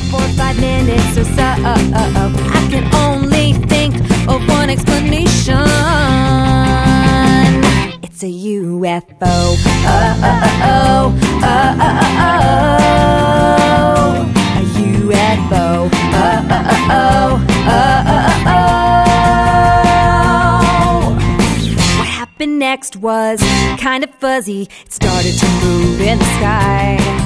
for 5 minutes or so. I can only think of one explanation. It's a UFO. A UFO. What happened next was kind of fuzzy. It started to move in the sky.